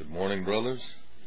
Good morning, brothers.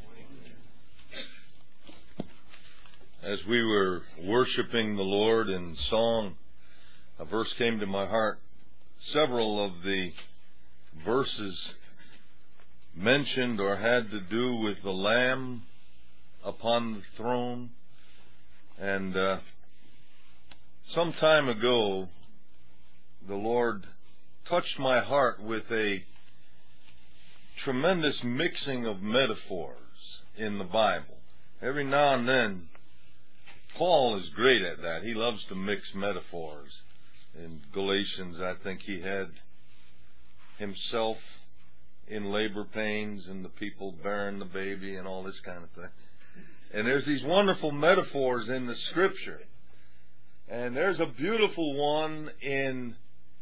As we were worshiping the Lord in song, a verse came to my heart. Several of the verses mentioned or had to do with the Lamb upon the throne. And some time ago, the Lord touched my heart with a tremendous mixing of metaphors in the Bible. Every now and then, Paul is great at that. He loves to mix metaphors. In Galatians, I think he had himself in labor pains and the people bearing the baby and all this kind of thing. And there's these wonderful metaphors in the Scripture. And there's a beautiful one in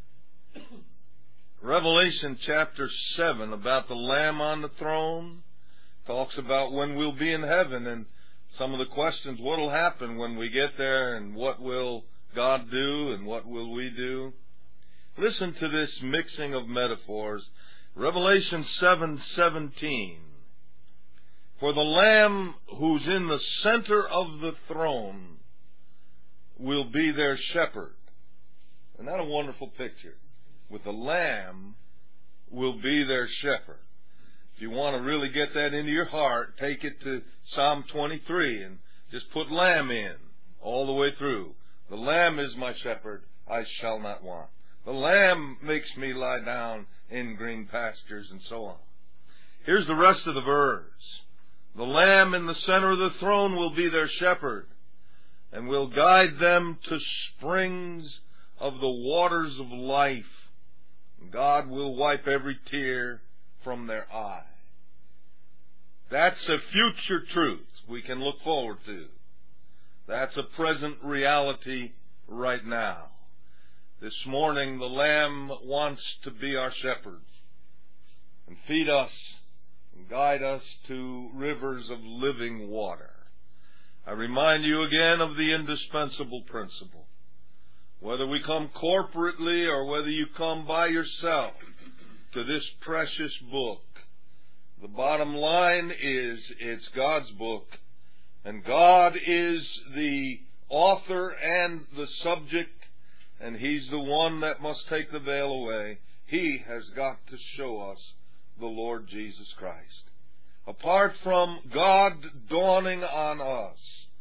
Revelation chapter 7 about the Lamb on the throne. Talks about when we'll be in heaven and some of the questions, what will happen when we get there and what will God do and what will we do. Listen to this mixing of metaphors. Revelation 7:17. For the Lamb who's in the center of the throne will be their shepherd. Isn't that a wonderful picture? With the Lamb will be their shepherd. If you want to really get that into your heart, take it to Psalm 23 and just put Lamb in all the way through. The Lamb is my shepherd, I shall not want. The Lamb makes me lie down in green pastures, and so on. Here's the rest of the verse. The Lamb in the center of the throne will be their shepherd, and will guide them to springs of the waters of life. God will wipe every tear from their eye. That's a future truth we can look forward to. That's a present reality right now. This morning, the Lamb wants to be our shepherd and feed us and guide us to rivers of living water. I remind you again of the indispensable principle. Whether we come corporately or whether you come by yourself to this precious book, the bottom line is it's God's book, and God is the author and the subject, and He's the one that must take the veil away. He has got to show us the Lord Jesus Christ. Apart from God dawning on us,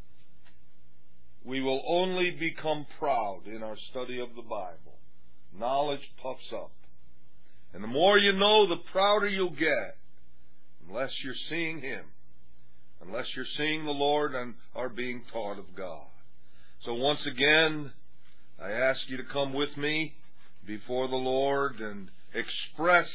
we will only become proud in our study of the Bible. Knowledge puffs up. And the more you know, the prouder you'll get, unless you're seeing Him, unless you're seeing the Lord and are being taught of God. So once again, I ask you to come with me before the Lord and express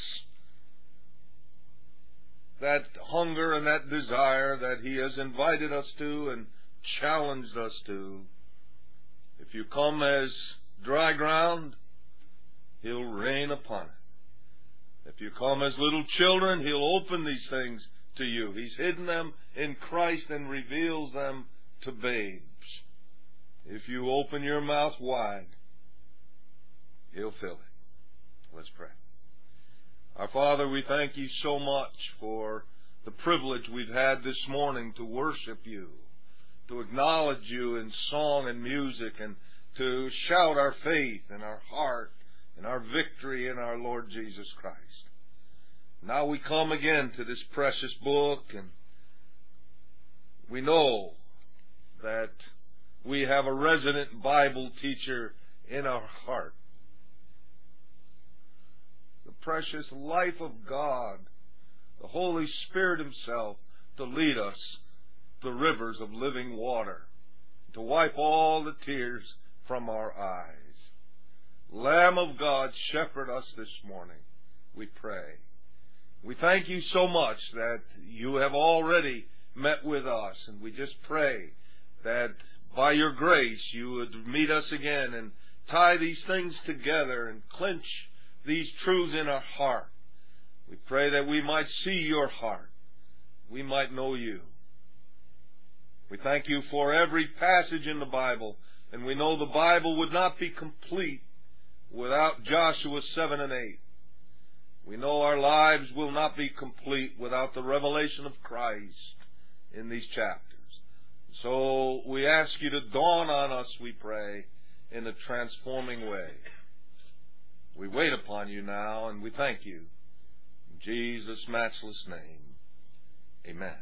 that hunger and that desire that He has invited us to and challenged us to. If you come as dry ground, He'll rain upon it. If you come as little children, He'll open these things to you. He's hidden them in Christ and reveals them to babes. If you open your mouth wide, He'll fill it. Let's pray. Our Father, we thank You so much for the privilege we've had this morning to worship You, to acknowledge You in song and music, and to shout our faith and our heart and our victory in our Lord Jesus Christ. Now we come again to this precious book, and we know that we have a resident Bible teacher in our heart. The precious life of God, the Holy Spirit Himself, to lead us the rivers of living water, to wipe all the tears from our eyes. Lamb of God, shepherd us this morning, we pray. We thank You so much that You have already met with us, and we just pray that by Your grace You would meet us again and tie these things together and clinch these truths in our heart. We pray that we might see Your heart, we might know You. We thank You for every passage in the Bible, and we know the Bible would not be complete without Joshua 7 and 8. We know our lives will not be complete without the revelation of Christ in these chapters. So we ask you to dawn on us, we pray, in a transforming way. We wait upon you now, and we thank you. In Jesus' matchless name, amen.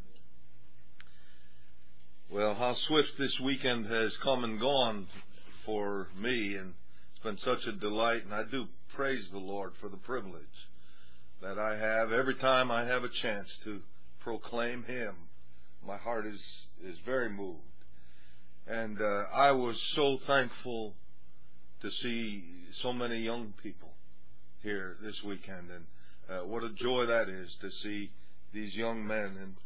Well, how swift this weekend has come and gone for me, and it's been such a delight, and I do praise the Lord for the privilege that I have every time I have a chance to proclaim Him. My heart is very moved. And I was so thankful to see so many young people here this weekend, and what a joy that is to see these young men and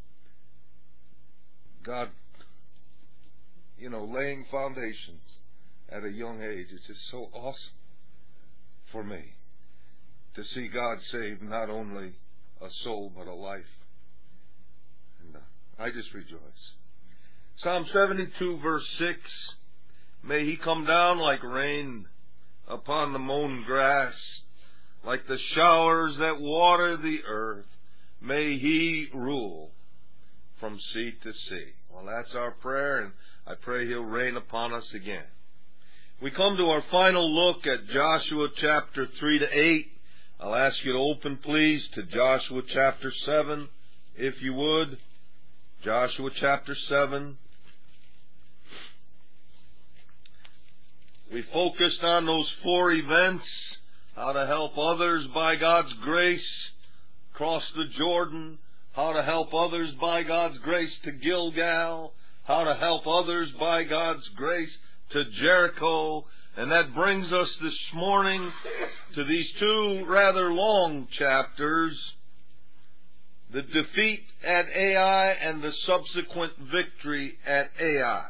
God, laying foundations at a young age. It's just so awesome for me to see God save not only a soul but a life. And I just rejoice. Psalm 72 verse 6, may He come down like rain upon the mown grass, like the showers that water the earth. May He rule from sea to sea. Well, that's our prayer, and I pray He'll rain upon us again. We come to our final look at Joshua chapter 3 to 8. I'll ask you to open, please, to Joshua chapter 7, if you would. Joshua chapter 7. We focused on those 4 events, how to help others by God's grace cross the Jordan, how to help others by God's grace to Gilgal, how to help others by God's grace to Jericho. And that brings us this morning to these 2 rather long chapters, the defeat at Ai and the subsequent victory at Ai.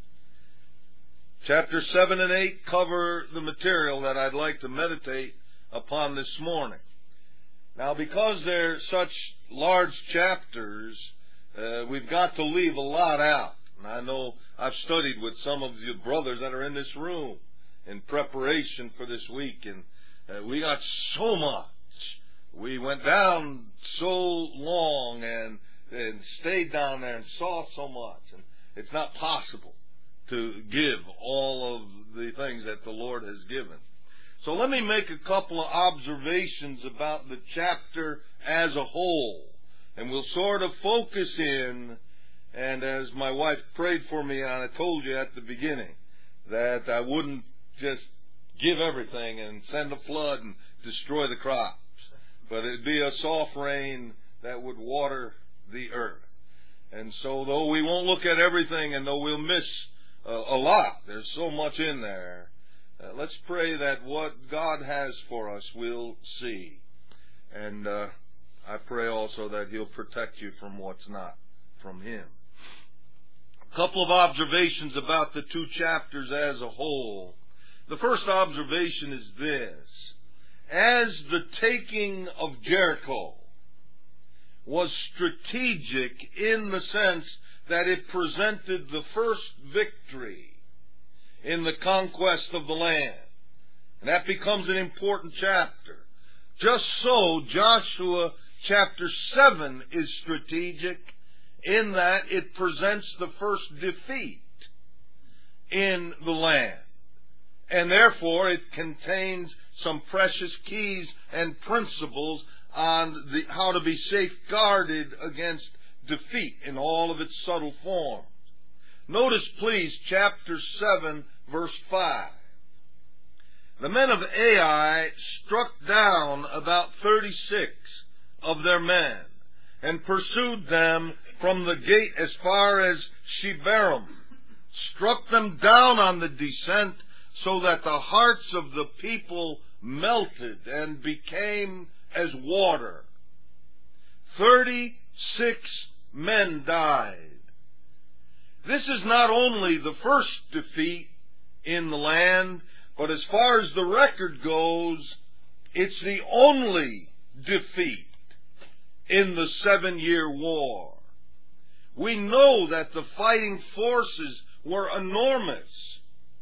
Chapter 7 and 8 cover the material that I'd like to meditate upon this morning. Now, because they're such large chapters, we've got to leave a lot out. And I know I've studied with some of you brothers that are in this room in preparation for this week, and we got so much. We went down so long and stayed down there and saw so much, and it's not possible to give all of the things that the Lord has given. So let me make a couple of observations about the chapter as a whole, and we'll sort of focus in. And as my wife prayed for me, and I told you at the beginning that I wouldn't just give everything and send a flood and destroy the crops, but it'd be a soft rain that would water the earth. And so though we won't look at everything, and though we'll miss a lot, there's so much in there, let's pray that what God has for us we'll see. And I pray also that He'll protect you from what's not from Him. A couple of observations about the 2 chapters as a whole. The first observation is this. As the taking of Jericho was strategic in the sense that it presented the first victory in the conquest of the land, and that becomes an important chapter. Just so, Joshua chapter 7 is strategic in that it presents the first defeat in the land. And therefore it contains some precious keys and principles on how to be safeguarded against defeat in all of its subtle forms. Notice, please, chapter 7, verse 5. The men of Ai struck down about 36 of their men and pursued them from the gate as far as Shebarim, struck them down on the descent so that the hearts of the people melted and became as water. 36 men died. This is not only the first defeat in the land, but as far as the record goes, it's the only defeat in the 7-year war. We know that the fighting forces were enormous.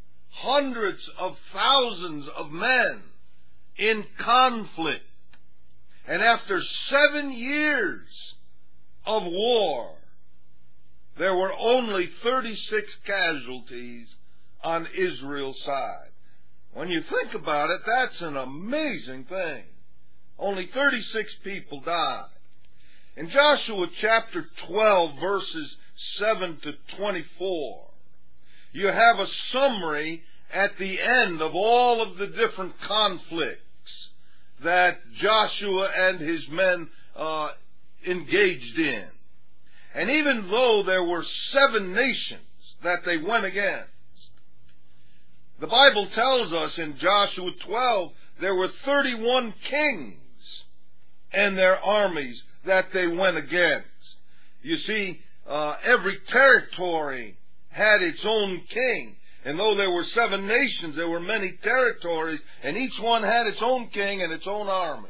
Hundreds of thousands of men in conflict And after 7 years of war, there were only 36 casualties on Israel's side. When you think about it, that's an amazing thing. Only 36 people died. In Joshua chapter 12, verses 7 to 24, you have a summary at the end of all of the different conflicts that Joshua and his men engaged in. And even though there were 7 nations that they went against, the Bible tells us in Joshua 12 there were 31 kings and their armies that they went against. You see, every territory had its own king. And though there were 7 nations, there were many territories, and each one had its own king and its own army.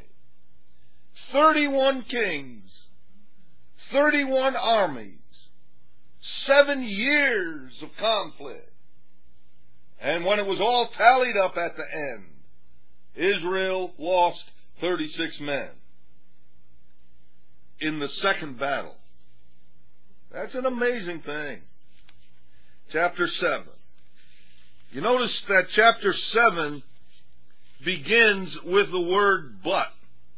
31 kings, 31 armies, 7 years of conflict. And when it was all tallied up at the end, Israel lost 36 men in the second battle. That's an amazing thing. Chapter 7. You notice that chapter 7 begins with the word but.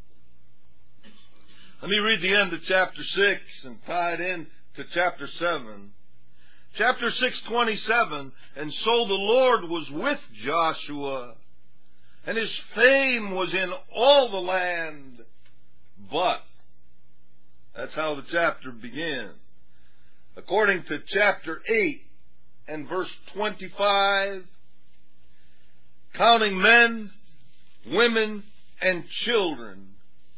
Let me read the end of chapter 6 and tie it in to chapter 7. Chapter 6:27, and so the Lord was with Joshua, and his fame was in all the land, but. That's how the chapter begins. According to chapter 8 and verse 25, counting men, women, and children,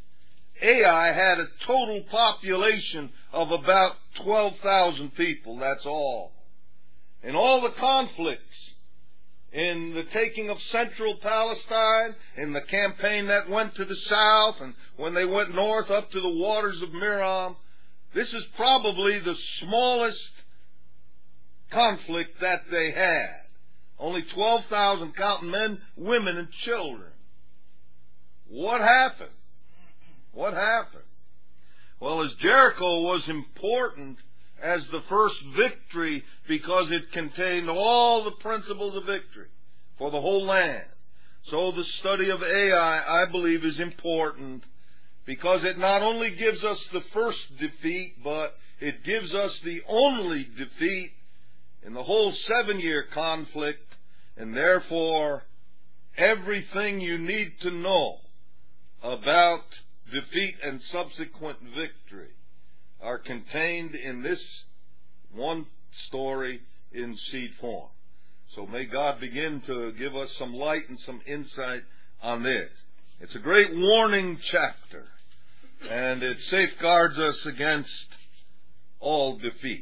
Ai had a total population of about 12,000 people, that's all. In all the conflicts, in the taking of central Palestine, in the campaign that went to the south, and when they went north up to the waters of Merom, this is probably the smallest conflict that they had. Only 12,000 counting men, women, and children. What happened? What happened? Well, as Jericho was important as the first victory because it contained all the principles of victory for the whole land, so the study of Ai, I believe, is important because it not only gives us the first defeat, but it gives us the only defeat in the whole 7-year conflict, and therefore everything you need to know about defeat and subsequent victory are contained in this one story in seed form. So may God begin to give us some light and some insight on this. It's a great warning chapter, and it safeguards us against all defeat.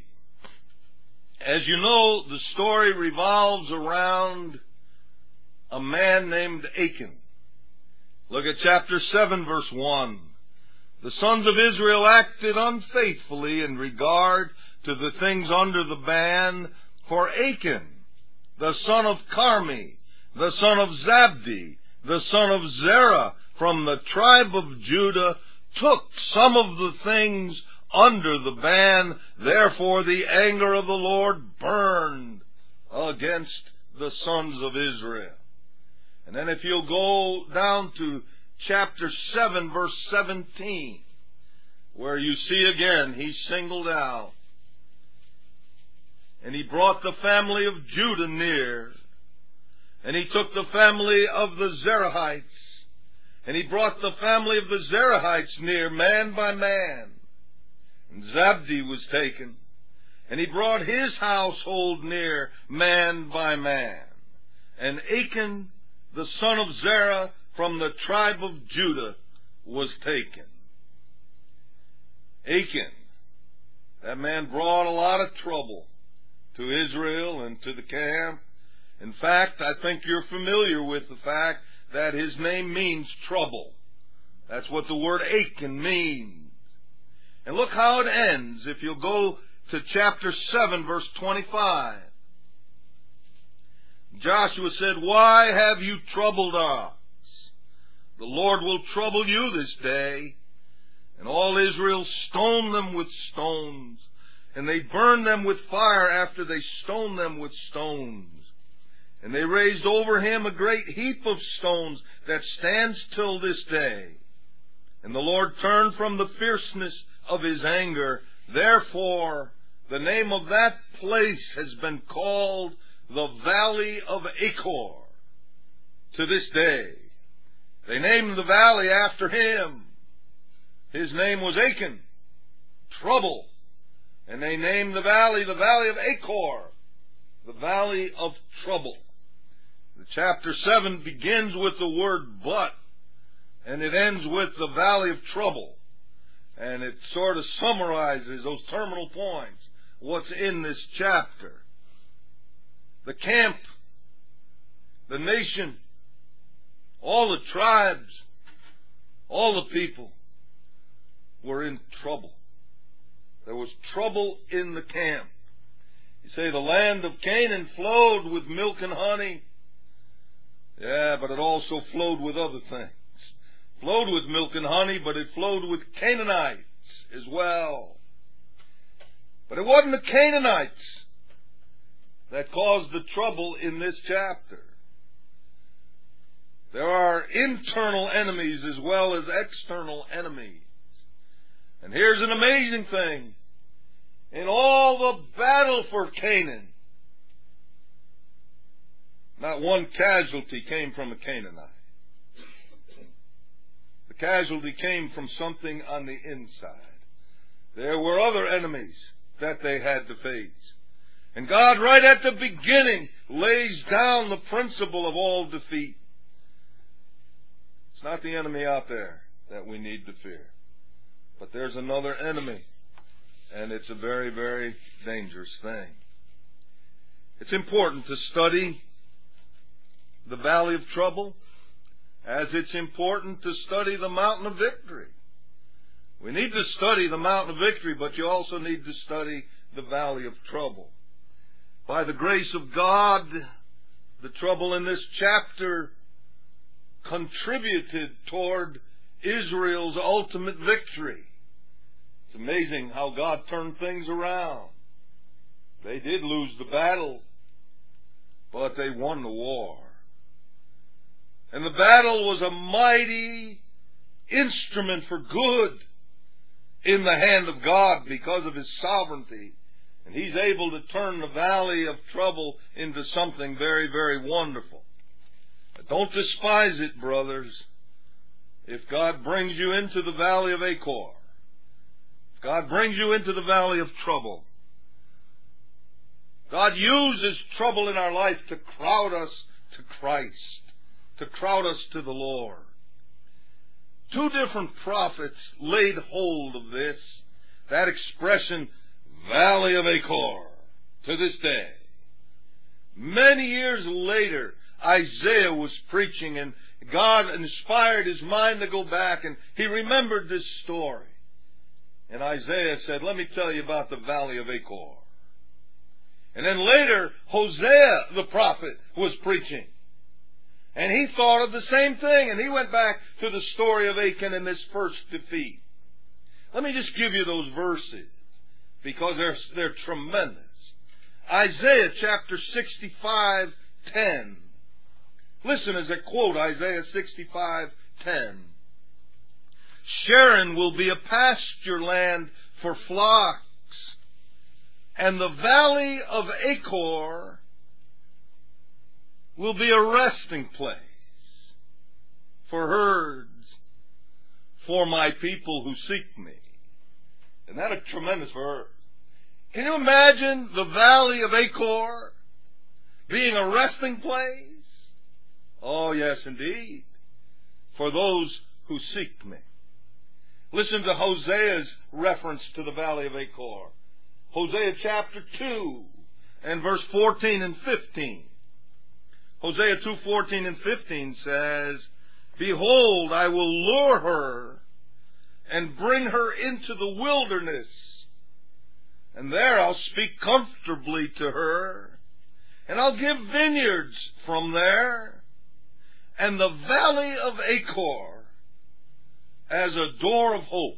As you know, the story revolves around a man named Achan. Look at chapter 7, verse 1. The sons of Israel acted unfaithfully in regard to the things under the ban, for Achan, the son of Carmi, the son of Zabdi, the son of Zerah, from the tribe of Judah, took some of the things under the ban. Therefore the anger of the Lord burned against the sons of Israel. And then if you'll go down to chapter 7, verse 17, where you see again, he singled out, and he brought the family of Judah near, and he took the family of the Zerahites, and he brought the family of the Zerahites near, man by man. And Zabdi was taken, and he brought his household near, man by man. And Achan, the son of Zerah, from the tribe of Judah, was taken. Achan, that man brought a lot of trouble to Israel and to the camp. In fact, I think you're familiar with the fact that his name means trouble. That's what the word Achan means. And look how it ends. If you'll go to chapter 7, verse 25. Joshua said, "Why have you troubled us? The Lord will trouble you this day. And all Israel stoned them with stones, and they burned them with fire after they stoned them with stones. And they raised over him a great heap of stones that stands till this day. And the Lord turned from the fierceness of his anger. Therefore, the name of that place has been called the Valley of Achor to this day. They named the valley after him. His name was Achan, trouble. And they named the valley of Achor, the valley of trouble. The chapter 7 begins with the word but, and it ends with the valley of trouble. And it sort of summarizes those terminal points, what's in this chapter. The camp, the nation, all the tribes, all the people were in trouble. There was trouble in the camp. You say the land of Canaan flowed with milk and honey. Yeah, but it also flowed with other things. Flowed with milk and honey, but it flowed with Canaanites as well. But it wasn't the Canaanites that caused the trouble in this chapter. There are internal enemies as well as external enemies. And here's an amazing thing. In all the battle for Canaan, not one casualty came from a Canaanite. The casualty came from something on the inside. There were other enemies that they had to face. And God, right at the beginning, lays down the principle of all defeat. It's not the enemy out there that we need to fear. But there's another enemy, and it's a very, very dangerous thing. It's important to study the valley of trouble, as it's important to study the mountain of victory. We need to study the mountain of victory, but you also need to study the valley of trouble. By the grace of God, the trouble in this chapter contributed toward Israel's ultimate victory. It's amazing how God turned things around. They did lose the battle, but they won the war. And the battle was a mighty instrument for good in the hand of God because of His sovereignty. And He's able to turn the valley of trouble into something very, very wonderful. But don't despise it, brothers. If God brings you into the valley of Achor, if God brings you into the valley of trouble, God uses trouble in our life to crowd us to Christ, to crowd us to the Lord. Two different prophets laid hold of this, that expression, Valley of Achor, to this day. Many years later, Isaiah was preaching, and God inspired his mind to go back, and he remembered this story. And Isaiah said, let me tell you about the Valley of Achor. And then later, Hosea the prophet was preaching. And he thought of the same thing, and he went back to the story of Achan and this first defeat. Let me just give you those verses, because they're tremendous. Isaiah chapter 65:10. Listen as I quote Isaiah 65:10. Sharon will be a pasture land for flocks, and the valley of Achor will be a resting place for herds, for my people who seek me. Isn't that a tremendous verse? Can you imagine the valley of Achor being a resting place? Oh, yes, indeed, for those who seek me. Listen to Hosea's reference to the valley of Achor. Hosea chapter 2 and verse 14 and 15. Hosea 2:14 and 15 says, Behold, I will lure her and bring her into the wilderness, and there I'll speak comfortably to her, and I'll give vineyards from there, and the valley of Achor as a door of hope.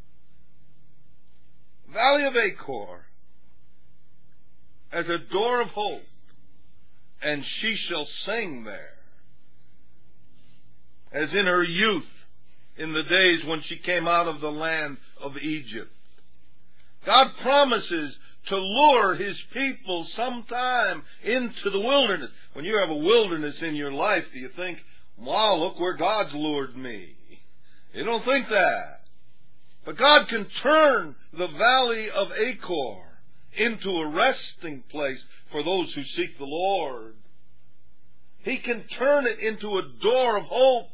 Valley of Achor as a door of hope, and she shall sing there, as in her youth, in the days when she came out of the land of Egypt. God promises to lure His people sometime into the wilderness. When you have a wilderness in your life, do you think, wow, look where God's lured me? You don't think that. But God can turn the valley of Achor into a resting place for those who seek the Lord. He can turn it into a door of hope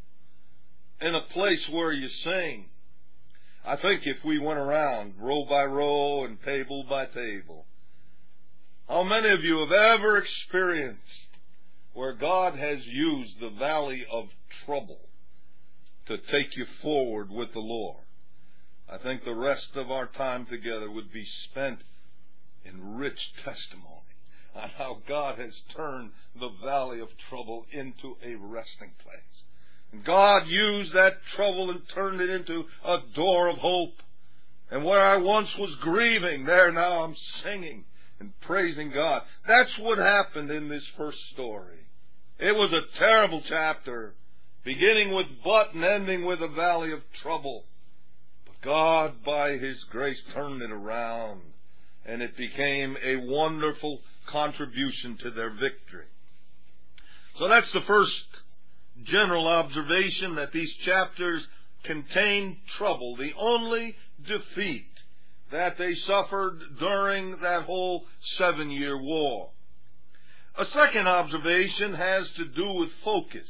and a place where you sing. I think if we went around row by row and table by table, how many of you have ever experienced where God has used the valley of trouble to take you forward with the Lord? I think the rest of our time together would be spent in rich testimony on how God has turned the valley of trouble into a resting place. God used that trouble and turned it into a door of hope. And where I once was grieving, there now I'm singing and praising God. That's what happened in this first story. It was a terrible chapter, beginning with but and ending with a valley of trouble. But God, by His grace, turned it around, and it became a wonderful contribution to their victory. So that's the first general observation, that these chapters contain trouble, the only defeat that they suffered during that whole 7-year war. A second observation has to do with focus,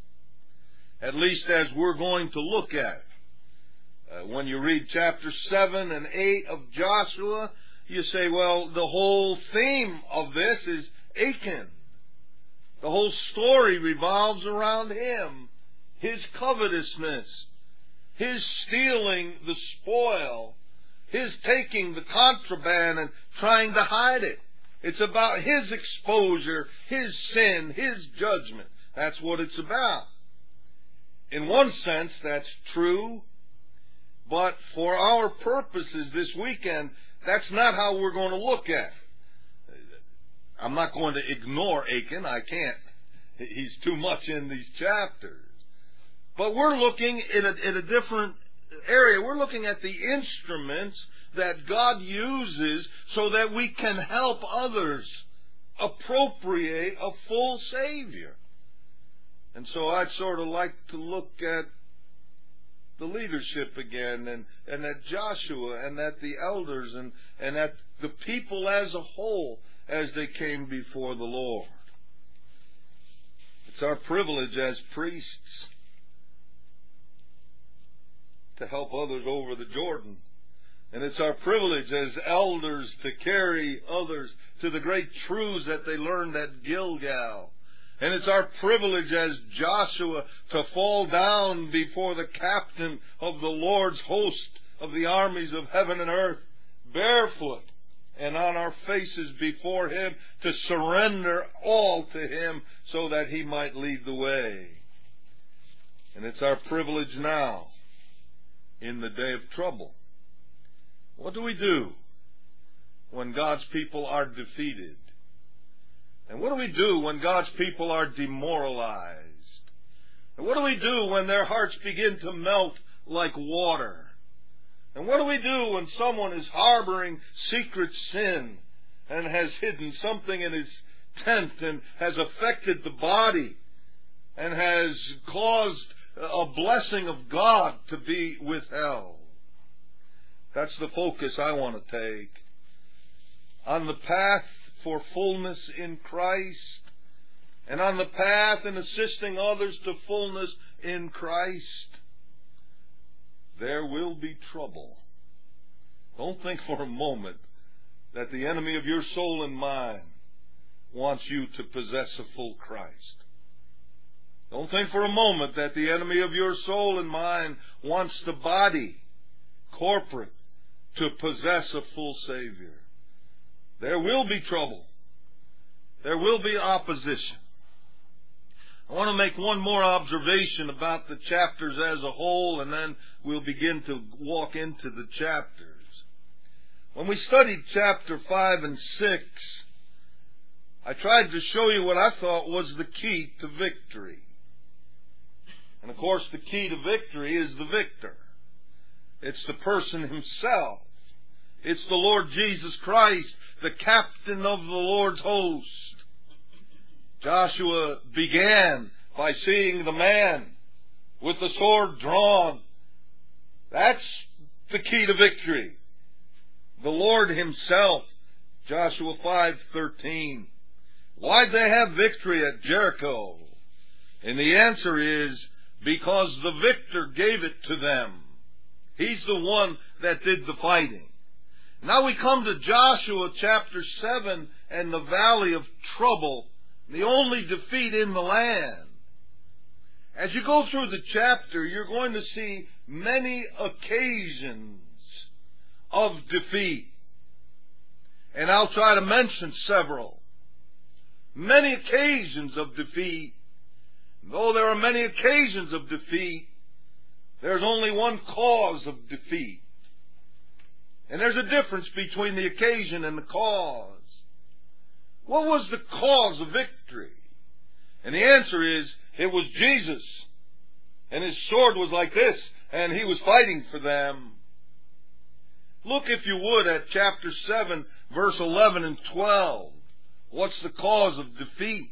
at least as we're going to look at it. When you read chapter 7 and 8 of Joshua, you say, well, the whole theme of this is Achan. The whole story revolves around him, his covetousness, his stealing the spoil, his taking the contraband and trying to hide it. It's about his exposure, his sin, his judgment. That's what it's about. In one sense, that's true, but for our purposes this weekend, that's not how we're going to look at it. I'm not going to ignore Achan. I can't. He's too much in these chapters. But we're looking at a different area. We're looking at the instruments that God uses so that we can help others appropriate a full Savior. And so I'd sort of like to look at the leadership again, and at Joshua, and at the elders, and at the people as a whole, as they came before the Lord. It's our privilege as priests to help others over the Jordan. And it's our privilege as elders to carry others to the great truths that they learned at Gilgal. And it's our privilege as Joshua to fall down before the captain of the Lord's host of the armies of heaven and earth, barefoot, and on our faces before Him, to surrender all to Him so that He might lead the way. And it's our privilege now, in the day of trouble. What do we do when God's people are defeated? And what do we do when God's people are demoralized? And what do we do when their hearts begin to melt like water? And what do we do when someone is harboring secret sin and has hidden something in his tent and has affected the body and has caused a blessing of God to be withheld? That's the focus I want to take. On the path for fullness in Christ, and on the path in assisting others to fullness in Christ, there will be trouble. Don't think for a moment that the enemy of your soul and mine wants you to possess a full Christ. Don't think for a moment that the enemy of your soul and mine wants the body, corporate, to possess a full Savior. There will be trouble. There will be opposition. I want to make one more observation about the chapters as a whole, and then we'll begin to walk into the chapters. When we studied chapter 5 and 6, I tried to show you what I thought was the key to victory. And of course, the key to victory is the victor. It's the person himself. It's the Lord Jesus Christ, the captain of the Lord's host. Joshua began by seeing the man with the sword drawn. That's the key to victory. The Lord himself. Joshua 5:13. Why'd they have victory at Jericho? And the answer is because the victor gave it to them. He's the one that did the fighting. Now we come to Joshua chapter 7 and the valley of trouble, the only defeat in the land. As you go through the chapter, you're going to see many occasions of defeat. And I'll try to mention several. Many occasions of defeat. Though there are many occasions of defeat, there's only one cause of defeat. And there's a difference between the occasion and the cause. What was the cause of victory? And the answer is, it was Jesus. And his sword was like this, and he was fighting for them. Look, if you would, at chapter 7, verse 11 and 12. What's the cause of defeat?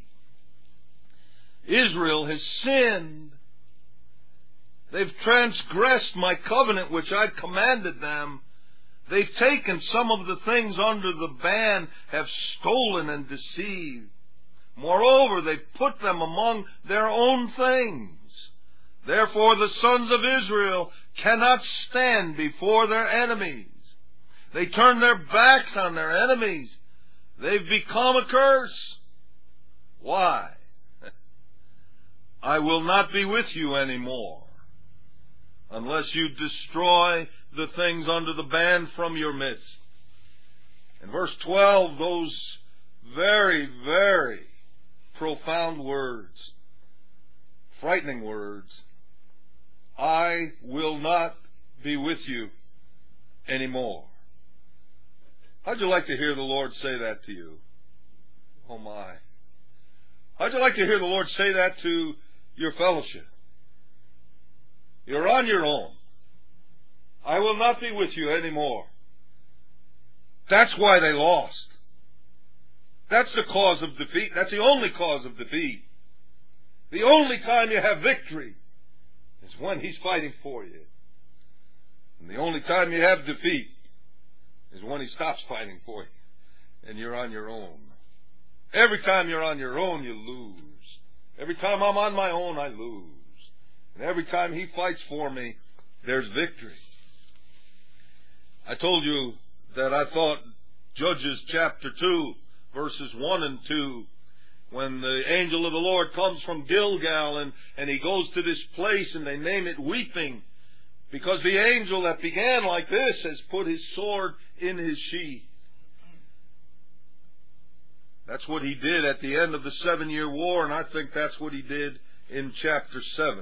Israel has sinned. They've transgressed my covenant which I commanded them. They've taken some of the things under the ban, have stolen and deceived. Moreover, they've put them among their own things. Therefore the sons of Israel cannot stand before their enemies. They turn their backs on their enemies. They've become a curse. Why? I will not be with you anymore unless you destroy the things under the ban from your midst. In verse 12, those very, very profound words, frightening words, I will not be with you anymore. How'd you like to hear the Lord say that to you? Oh my. How'd you like to hear the Lord say that to your fellowship? You're on your own. I will not be with you anymore. That's why they lost. That's the cause of defeat. That's the only cause of defeat. The only time you have victory is when He's fighting for you. And the only time you have defeat is when He stops fighting for you and you're on your own. Every time you're on your own, you lose. Every time I'm on my own, I lose. And every time He fights for me, there's victory. I told you that I thought Judges chapter 2, verses 1 and 2, when the angel of the Lord comes from Gilgal and he goes to this place and they name it Weeping, because the angel that began like this has put his sword in his sheath. That's what he did at the end of the 7-year war, and I think that's what he did in chapter 7.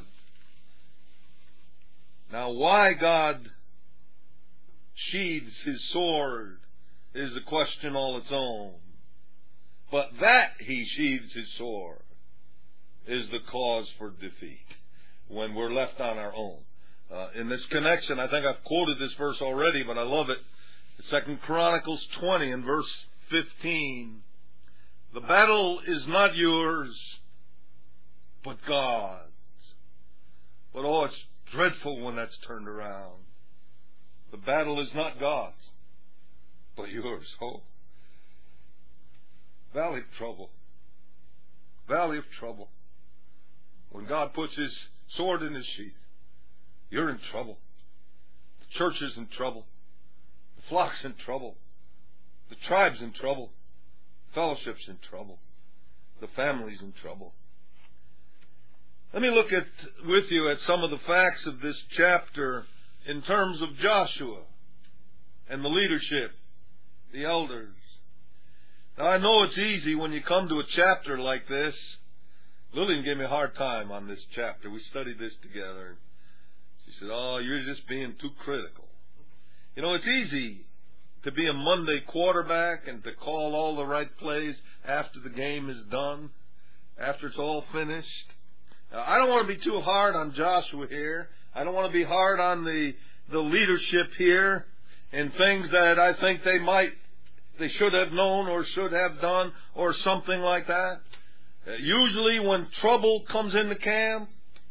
Now, why God sheathes his sword is a question all its own. But that he sheathes his sword is the cause for defeat when we're left on our own. In this connection, I think I've quoted this verse already, but I love it. 2 Chronicles 20 and verse 15. The battle is not yours, but God's. But oh, it's dreadful when that's turned around. The battle is not God's, but yours. Oh, valley of trouble. Valley of trouble. When God puts His sword in His sheath, you're in trouble. The church is in trouble. The flock's in trouble. The tribe's in trouble. Fellowship's in trouble. The family's in trouble. Let me look with you at some of the facts of this chapter in terms of Joshua and the leadership, the elders. Now, I know it's easy when you come to a chapter like this Lillian gave me a hard time on this chapter. We studied this together. She said, "Oh, you're just being too critical." You know, it's easy to be a Monday quarterback and to call all the right plays after the game is done, after it's all finished. I don't want to be too hard on Joshua here. I don't want to be hard on the leadership here and things that I think they should have known or should have done or something like that. Usually when trouble comes into camp,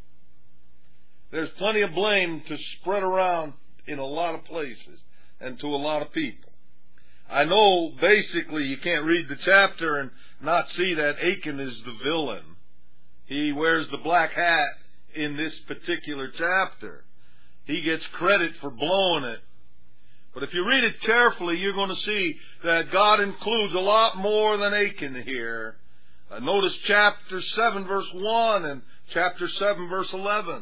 there's plenty of blame to spread around in a lot of places and to a lot of people. I know basically you can't read the chapter and not see that Achan is the villain. He wears the black hat in this particular chapter. He gets credit for blowing it. But if you read it carefully, you're going to see that God includes a lot more than Achan here. Notice chapter 7 verse 1 and chapter 7 verse 11.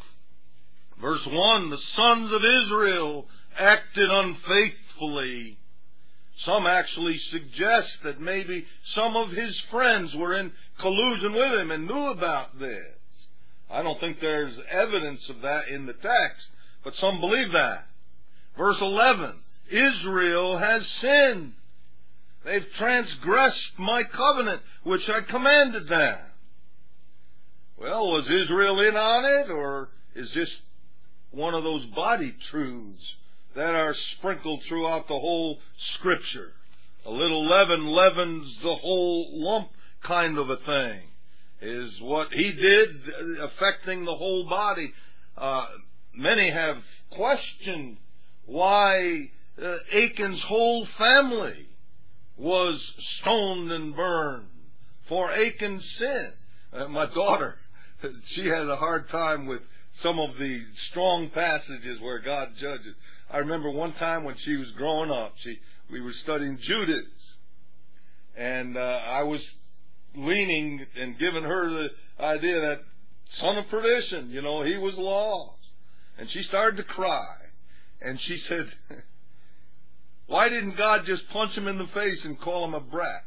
Verse 1, the sons of Israel acted unfaithfully. Some actually suggest that maybe some of his friends were in collusion with him and knew about this. I don't think there's evidence of that in the text, but some believe that. Verse 11, Israel has sinned. They've transgressed my covenant, which I commanded them. Well, was Israel in on it, or is this one of those body truths that are sprinkled throughout the whole Scripture? A little leaven leavens the whole lump kind of a thing. Is what he did affecting the whole body? Many have questioned why Achan's whole family was stoned and burned for Achan's sin. My daughter, she had a hard time with some of the strong passages where God judges. I remember one time when she was growing up, we were studying Judas, and I was leaning and giving her the idea that son of perdition, he was lost. And she started to cry. And she said, why didn't God just punch him in the face and call him a brat?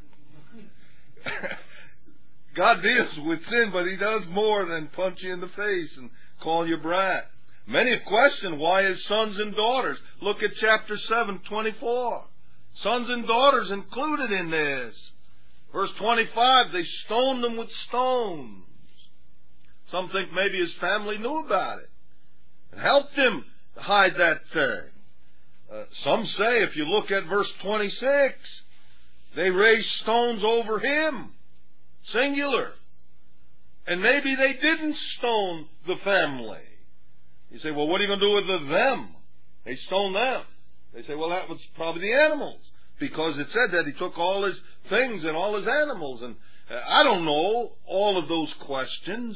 God deals with sin, but he does more than punch you in the face and call you a brat. Many have questioned why his sons and daughters. Look at chapter 7:24. Sons and daughters included in this. Verse 25, they stoned them with stones. Some think maybe his family knew about it and helped him hide that thing. Some say, if you look at verse 26, they raised stones over him, singular. And maybe they didn't stone the family. You say, well, what are you going to do with them? They stoned them. They say, well, that was probably the animals, because it said that he took all his things and all his animals. And I don't know all of those questions.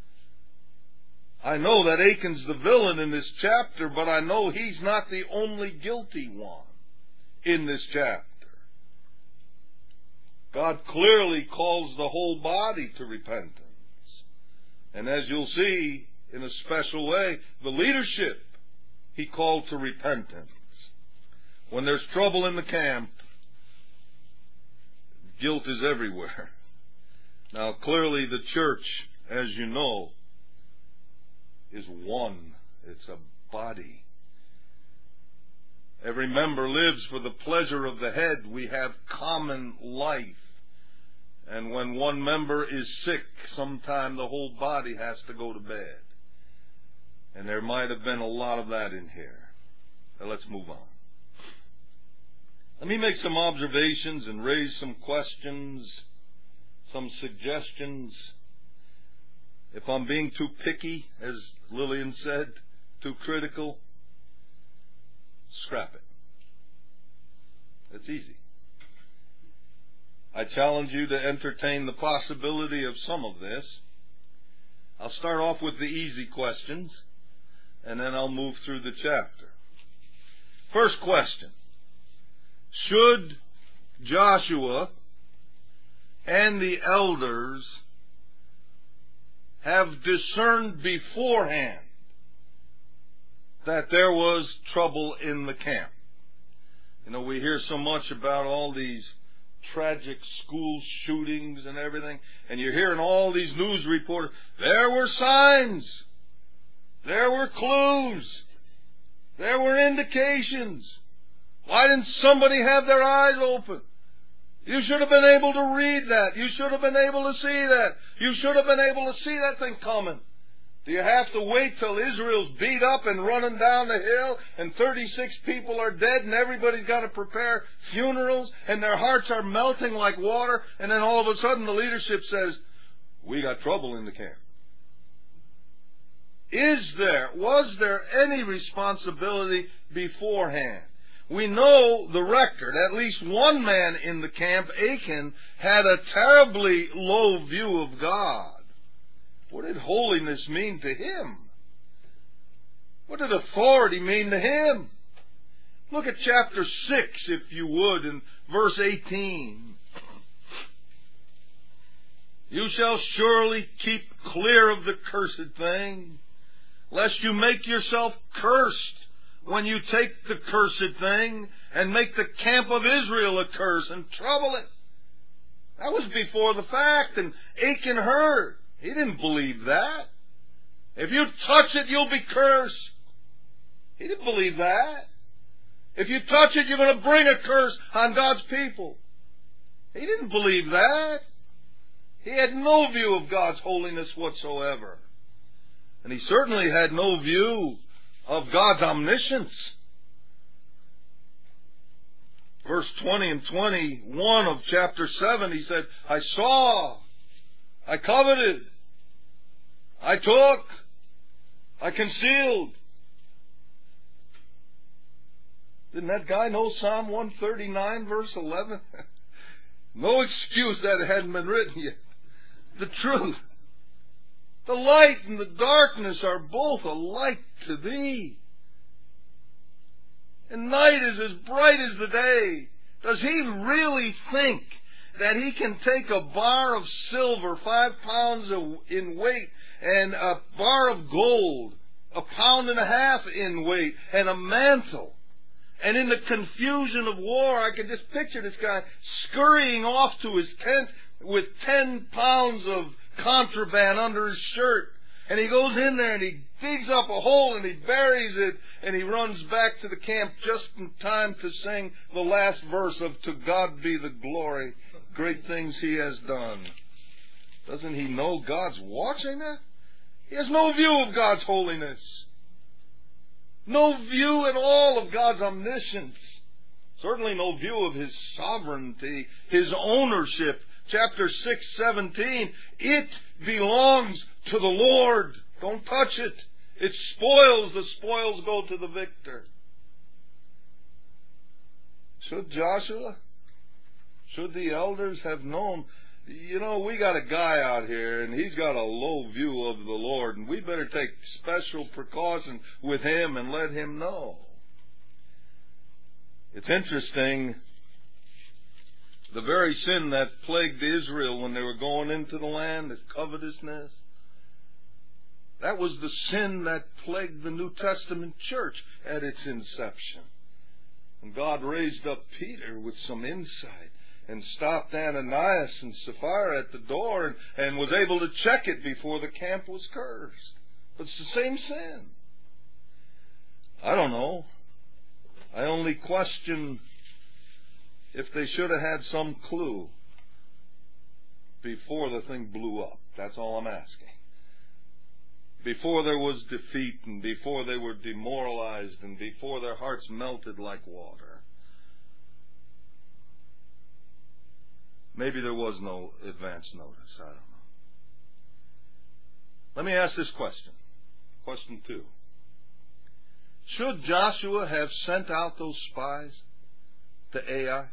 I know that Achan's the villain in this chapter, but I know he's not the only guilty one in this chapter. God clearly calls the whole body to repentance. And as you'll see, in a special way, the leadership he called to repentance. When there's trouble in the camp, guilt is everywhere. Now, clearly the church, as you know, is one. It's a body. Every member lives for the pleasure of the head. We have common life. And when one member is sick, sometime the whole body has to go to bed. And there might have been a lot of that in here. Now let's move on. Let me make some observations and raise some questions, some suggestions. If I'm being too picky, as Lillian said, too critical, scrap it. It's easy. I challenge you to entertain the possibility of some of this. I'll start off with the easy questions, and then I'll move through the chapter. First question. Should Joshua and the elders have discerned beforehand that there was trouble in the camp? We hear so much about all these tragic school shootings and everything, and you're hearing all these news reporters, there were signs, there were clues, there were indications. Why didn't somebody have their eyes open? You should have been able to read that. You should have been able to see that. You should have been able to see that thing coming. Do you have to wait till Israel's beat up and running down the hill and 36 people are dead and everybody's got to prepare funerals and their hearts are melting like water, and then all of a sudden the leadership says, we got trouble in the camp? Was there any responsibility beforehand? We know the record. At least one man in the camp, Achan, had a terribly low view of God. What did holiness mean to him? What did authority mean to him? Look at chapter 6, if you would, in verse 18. You shall surely keep clear of the cursed thing, lest you make yourself cursed when you take the cursed thing and make the camp of Israel a curse and trouble it. That was before the fact, and Achan heard. He didn't believe that. If you touch it, you'll be cursed. He didn't believe that. If you touch it, you're going to bring a curse on God's people. He didn't believe that. He had no view of God's holiness whatsoever. And he certainly had no view of God's omniscience. Verse 20 and 21 of chapter 7, he said, I saw, I coveted, I took, I concealed. Didn't that guy know Psalm 139, verse 11? No excuse that it hadn't been written yet. The truth. The light and the darkness are both alike to thee. And night is as bright as the day. Does he really think that he can take a bar of silver, 5 pounds in weight, and a bar of gold, 1.5 pounds in weight, and a mantle, and in the confusion of war, I can just picture this guy scurrying off to his tent with 10 pounds of contraband under his shirt, and he goes in there and he digs up a hole and he buries it, and he runs back to the camp just in time to sing the last verse of To God Be the Glory, great things He has done. Doesn't he know God's watching that? He has no view of God's holiness, no view at all of God's omniscience, certainly no view of His sovereignty, His ownership. Chapter 6:17, it belongs to the Lord. Don't touch it. It spoils. The spoils go to the victor. Should Joshua, should the elders have known, we got a guy out here and he's got a low view of the Lord, and we better take special precaution with him and let him know. It's interesting. The very sin that plagued Israel when they were going into the land, this covetousness, that was the sin that plagued the New Testament church at its inception. And God raised up Peter with some insight and stopped Ananias and Sapphira at the door and was able to check it before the camp was cursed. But it's the same sin. I don't know. I only question if they should have had some clue before the thing blew up. That's all I'm asking. Before there was defeat, and before they were demoralized, and before their hearts melted like water. Maybe there was no advance notice. I don't know. Let me ask this question. Question 2. Should Joshua have sent out those spies to Ai?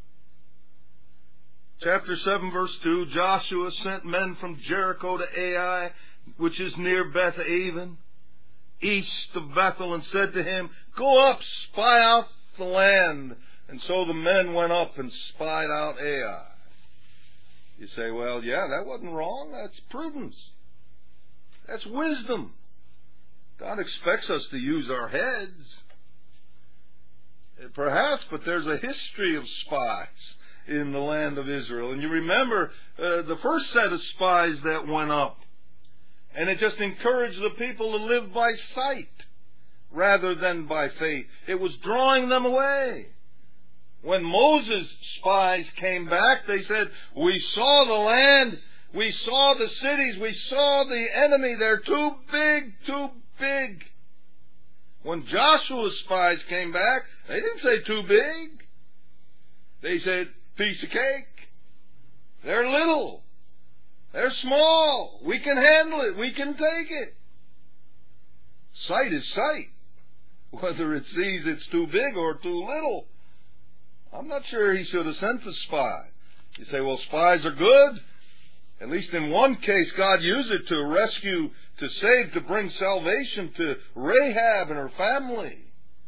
Chapter 7, verse 2, Joshua sent men from Jericho to Ai, which is near Beth-aven, east of Bethel, and said to him, Go up, spy out the land. And so the men went up and spied out Ai. You say, well, yeah, that wasn't wrong. That's prudence. That's wisdom. God expects us to use our heads. Perhaps, but there's a history of spies in the land of Israel. And you remember the first set of spies that went up, and it just encouraged the people to live by sight rather than by faith. It was drawing them away. When Moses' spies came back, they said, we saw the land, we saw the cities, we saw the enemy, they're too big, too big. When Joshua's spies came back, they didn't say too big. They said, piece of cake. They're little. They're small. We can handle it. We can take it. Sight is sight. Whether it sees it's too big or too little. I'm not sure he should have sent the spy. You say, well, spies are good. At least in one case, God used it to rescue, to save, to bring salvation to Rahab and her family.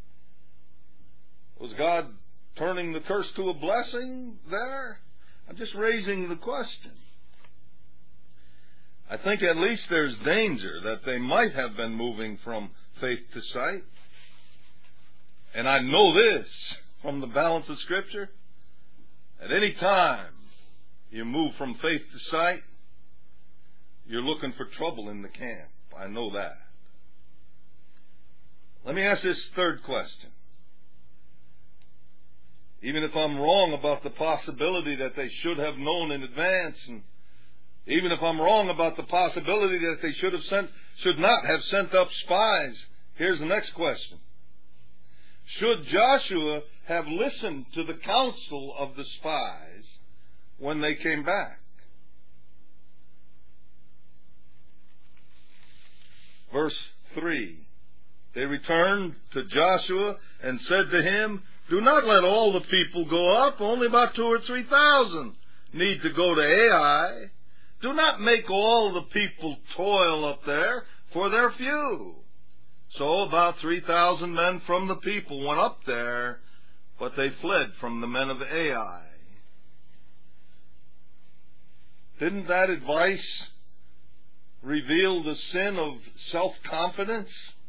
Was God turning the curse to a blessing there? I'm just raising the question. I think at least there's danger that they might have been moving from faith to sight. And I know this from the balance of Scripture. At any time you move from faith to sight, you're looking for trouble in the camp. I know that. Let me ask this third question. Even if I'm wrong about the possibility that they should have known in advance, and even if I'm wrong about the possibility that they should not have sent up spies, here's the next question. Should Joshua have listened to the counsel of the spies when they came back? Verse 3. They returned to Joshua and said to him, do not let all the people go up, only about 2,000 or 3,000 need to go to Ai. Do not make all the people toil up there, for they're few. So about 3,000 men from the people went up there, but they fled from the men of Ai. Didn't that advice reveal the sin of self-confidence?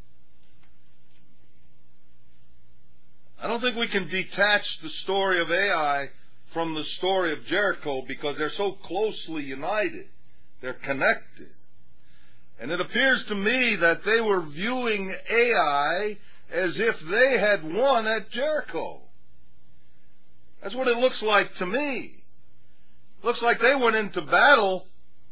I don't think we can detach the story of Ai from the story of Jericho because they're so closely united. They're connected. And it appears to me that they were viewing Ai as if they had won at Jericho. That's what it looks like to me. It looks like they went into battle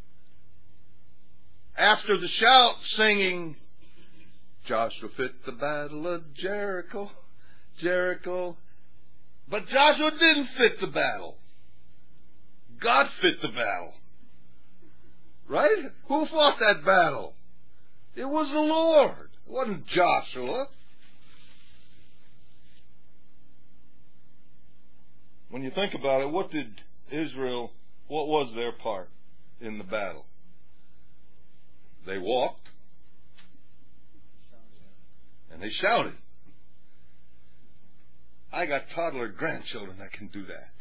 after the shout singing, Joshua fit the battle of Jericho, Jericho. But Joshua didn't fit the battle. God fit the battle. Right? Who fought that battle? It was the Lord. It wasn't Joshua. When you think about it, what was their part in the battle? They walked and they shouted. I got toddler grandchildren that can do that.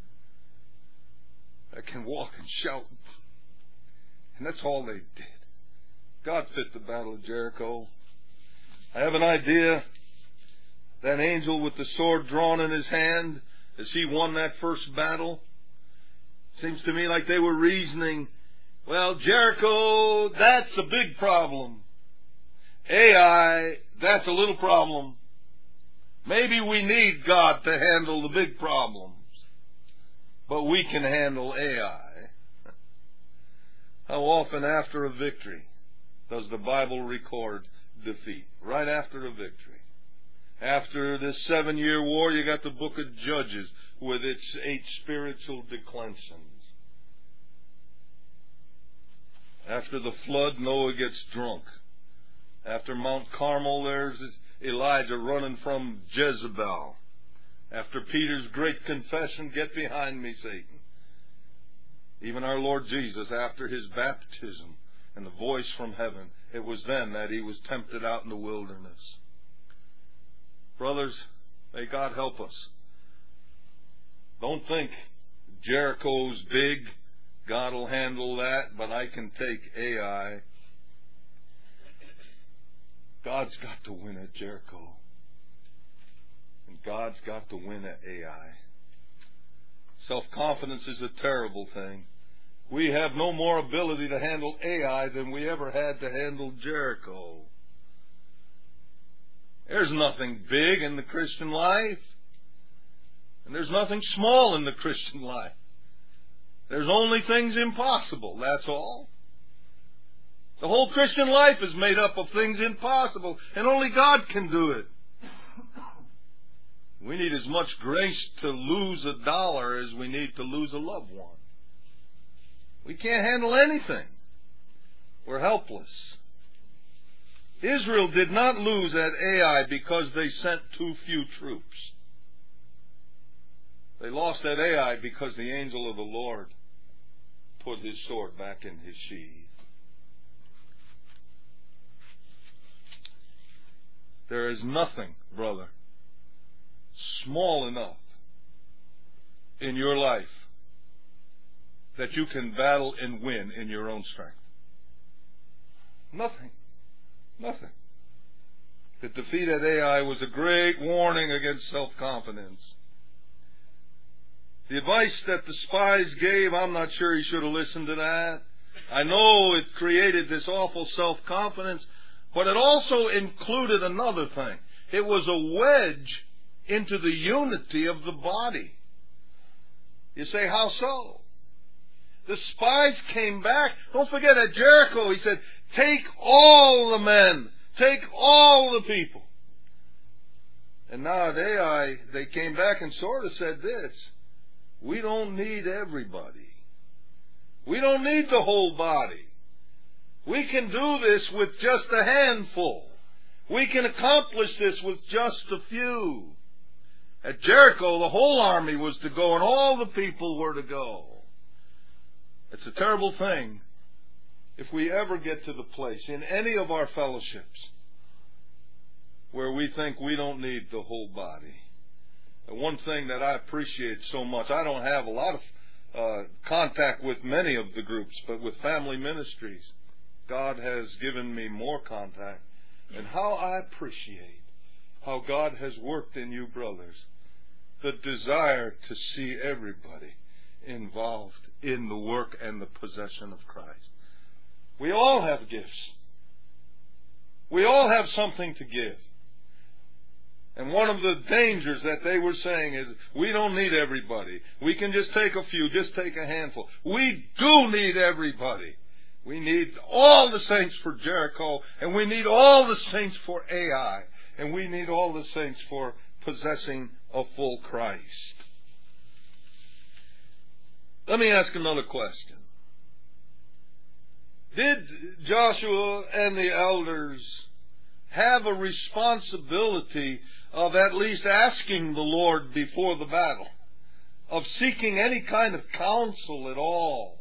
That can walk and shout. And that's all they did. God fit the battle of Jericho. I have an idea. That angel with the sword drawn in his hand, as he won that first battle, seems to me like they were reasoning, well, Jericho, that's a big problem. Ai, that's a little problem. Maybe we need God to handle the big problems, but we can handle Ai. How often after a victory does the Bible record defeat? Right after a victory. After this 7-year war, you got the book of Judges with its 8 spiritual declensions. After the flood, Noah gets drunk. After Mount Carmel, there's Elijah running from Jezebel. After Peter's great confession, get behind me, Satan. Even our Lord Jesus, after his baptism and the voice from heaven, it was then that he was tempted out in the wilderness. Brothers, may God help us. Don't think Jericho's big, God will handle that, but I can take Ai. God's got to win at Jericho. And God's got to win at Ai. Self-confidence is a terrible thing. We have no more ability to handle Ai than we ever had to handle Jericho. There's nothing big in the Christian life. And there's nothing small in the Christian life. There's only things impossible, that's all. The whole Christian life is made up of things impossible, and only God can do it. We need as much grace to lose $1 as we need to lose a loved one. We can't handle anything. We're helpless. Israel did not lose at Ai because they sent too few troops. They lost at Ai because the angel of the Lord put his sword back in his sheath. There is nothing, brother, small enough in your life that you can battle and win in your own strength. Nothing. Nothing. The defeat at Ai was a great warning against self-confidence. The advice that the spies gave, I'm not sure he should have listened to that. I know it created this awful self-confidence, but it also included another thing. It was a wedge into the unity of the body. You say, how so? The spies came back. Don't forget, at Jericho, he said, take all the men. Take all the people. And now at Ai, they came back and sort of said this. We don't need everybody. We don't need the whole body. We can do this with just a handful. We can accomplish this with just a few. At Jericho, the whole army was to go and all the people were to go. It's a terrible thing if we ever get to the place in any of our fellowships where we think we don't need the whole body. One thing that I appreciate so much, I don't have a lot of contact with many of the groups, but with family ministries, God has given me more contact. And how I appreciate how God has worked in you brothers, the desire to see everybody involved in the work and the possession of Christ. We all have gifts. We all have something to give. And one of the dangers that they were saying is, we don't need everybody. We can just take a few, just take a handful. We do need everybody. We need all the saints for Jericho, and we need all the saints for Ai, and we need all the saints for possessing a full Christ. Let me ask another question. Did Joshua and the elders have a responsibility of at least asking the Lord before the battle, of seeking any kind of counsel at all?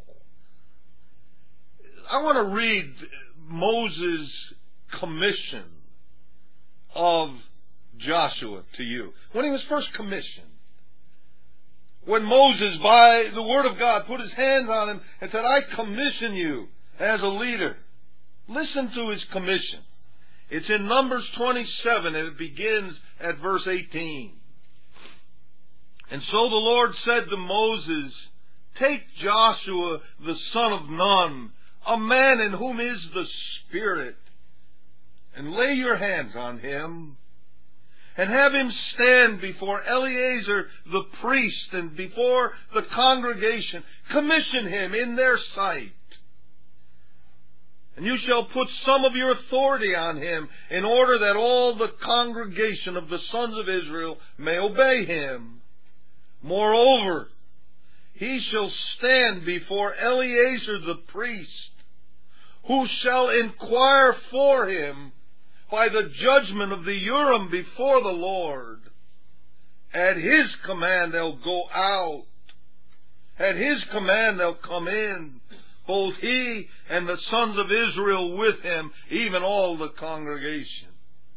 I want to read Moses' commission of Joshua to you. When he was first commissioned, when Moses, by the word of God, put his hands on him and said, I commission you as a leader. Listen to his commission. It's in Numbers 27, and it begins at verse 18. And so the Lord said to Moses, take Joshua the son of Nun, a man in whom is the Spirit, and lay your hands on him, and have him stand before Eleazar the priest and before the congregation. Commission him in their sight. And you shall put some of your authority on him, in order that all the congregation of the sons of Israel may obey him. Moreover, he shall stand before Eleazar the priest, who shall inquire for him by the judgment of the Urim before the Lord. At his command they'll go out. At his command they'll come in, both he and the sons of Israel with him, even all the congregation.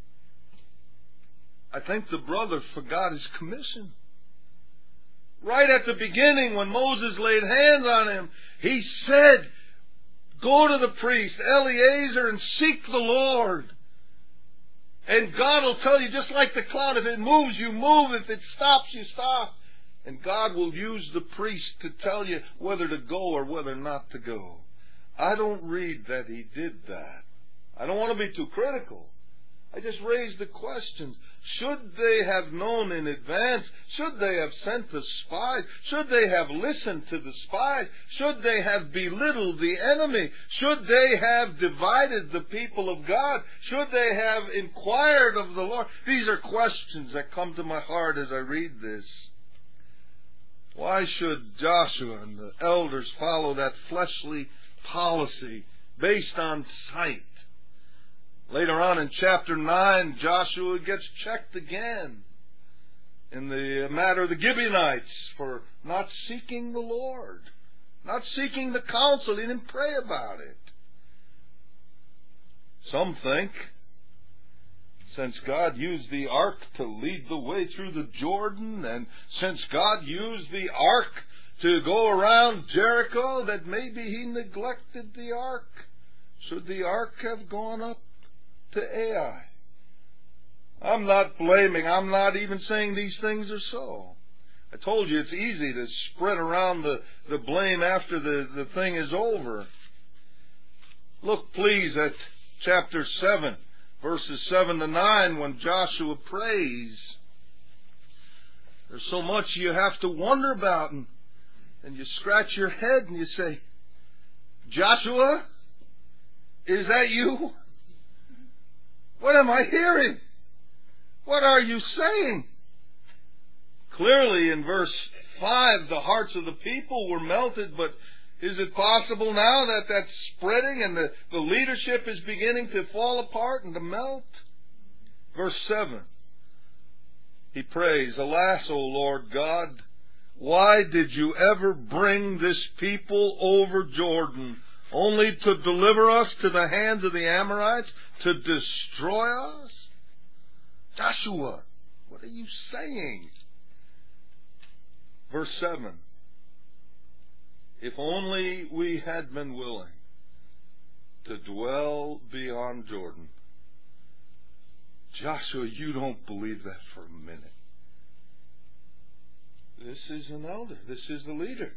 I think the brother forgot his commission. Right at the beginning, when Moses laid hands on him, he said, go to the priest, Eleazar, and seek the Lord. And God will tell you, just like the cloud, if it moves, you move. If it stops, you stop. And God will use the priest to tell you whether to go or whether not to go. I don't read that he did that. I don't want to be too critical. I just raised the questions. Should they have known in advance? Should they have sent the spies? Should they have listened to the spies? Should they have belittled the enemy? Should they have divided the people of God? Should they have inquired of the Lord? These are questions that come to my heart as I read this. Why should Joshua and the elders follow that fleshly policy based on sight? Later on in chapter 9, Joshua gets checked again in the matter of the Gibeonites for not seeking the Lord, not seeking the counsel. He didn't pray about it. Some think, since God used the ark to lead the way through the Jordan, and since God used the ark to go around Jericho, that maybe he neglected the ark. Should the ark have gone up to Ai? I'm not blaming. I'm not even saying these things are so. I told you it's easy to spread around the blame after the thing is over. Look, please, at chapter 7, verses 7 to 9, when Joshua prays. There's so much you have to wonder about, and you scratch your head and you say, Joshua, is that you? What am I hearing? What are you saying? Clearly in verse 5, the hearts of the people were melted, but is it possible now that that's spreading and the leadership is beginning to fall apart and to melt? Verse 7, he prays, Alas, O Lord God, why did you ever bring this people over Jordan, only to deliver us to the hands of the Amorites, to destroy us? Joshua, what are you saying? Verse 7, if only we had been willing to dwell beyond Jordan. Joshua, you don't believe that for a minute. This is an elder. This is the leader.